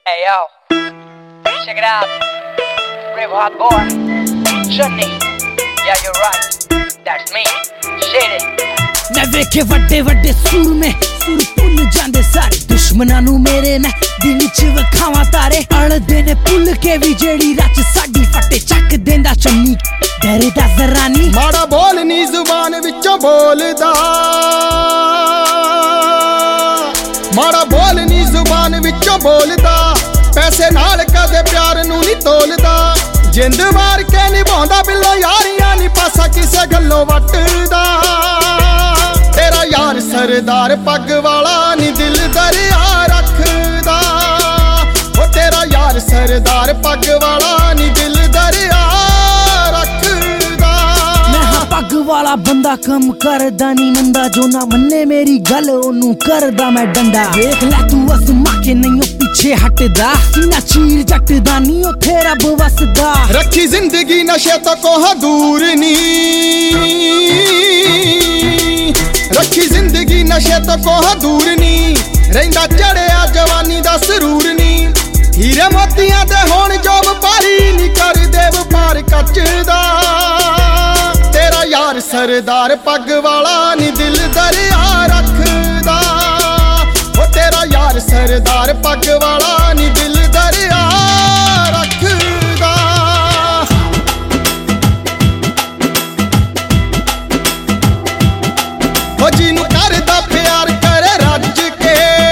Hey yo, check it out. Brave hot boy, Johnny. Yeah, you're right. That's me. Shady. मैं वेखे वड्डे वड्डे सूर में सूर भुल जांदे सारे दुश्मनां नू मेरे मैं दिन च वखावां तारे अड़दे ने भुल के भी जेड़ी रच साडी फटे चक देंदा चन्नी डरे दा जरा नी माड़ा बोल नी जुबान विचों बोलदा माड़ा बोल नी जुबान विचों बोलदा पैसे नाल कदे प्यार नू नी तोलदा जिंद मार के निभाउंदा बिल्लो यारियां नी पासा किसे गल्लों वटदा तेरा यार सरदार पग वाला नी दिल दरिया रखदा ओ तेरा यार सरदार पग वाला नी दिल दरिया रखदा मैं हां पग वाला बंदा कम करदा नी मंदा जो ना मन्ने मेरी गल ओनू करदा मैं डंडा देख ले तू असमा के नहीं पीछे हटदा सीना चीर जटदा नी ओथे रब वसदा रखी जिंदगी नशे तो कोह दूर नी रखी जिंदगी नशे तो कोह दूर नी रहिंदा चढ़िया जवानी दा सरूर नी हीरे मोतियां दे होण जो वपारी नी कर दे वपार कचदा तेरा यार सरदार पग वाला नी दिल दरिया रखदा ओ तेरा यार सरदार पग वाला नी दिल दरिया रखदा ओ जिन्नू करदा प्यार करे रज के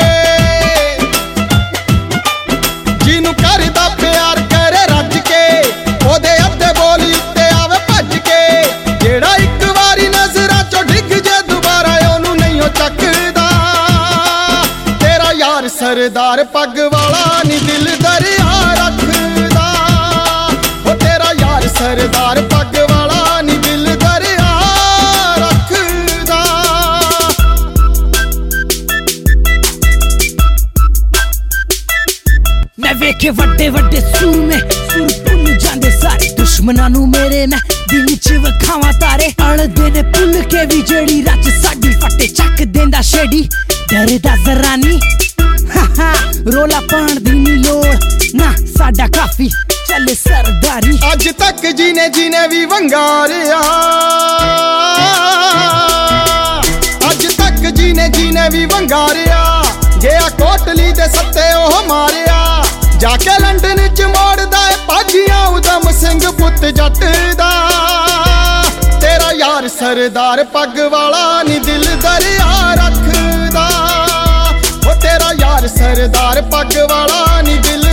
जिन्नू करदा प्यार करे रज के ओदे अद्धे बोली उत्ते आवे भज के जेड़ा इक वारी नजरां चों डिग जे दुबारा ओनू नहीं ओ चकदा तेरा यार सरदार पग वाला नी दिल दरिया रखदा ओ तेरा यार सरदार पग वाला नी दिल दरिया रखदा मैं वेखे वड्डे वड्डे सूर में सूर भुल जांदे सारे दुश्मनां नू मेरे मैं दिन च वखावां तारे अड़दे ने भुल के भी जेड़ी रच साडी फटे चक देंदा छेड़ी डरे दा जरा नी रोला पाण दी नी लोड़ ना साडा काफी चले सरदारी अज तक जीने जीने भी वंगारिया अज तक जीने जीने भी वंगारिया गया कोटली दे सत्ते ओह मारिया जाके लंडन च मोड़दा है पाजियां उदम सिंह पुत जट दा तेरा यार सरदार पग वाला नी दिल दरिया रखदा ओ तेरा यार सरदार पग वाला नी दिल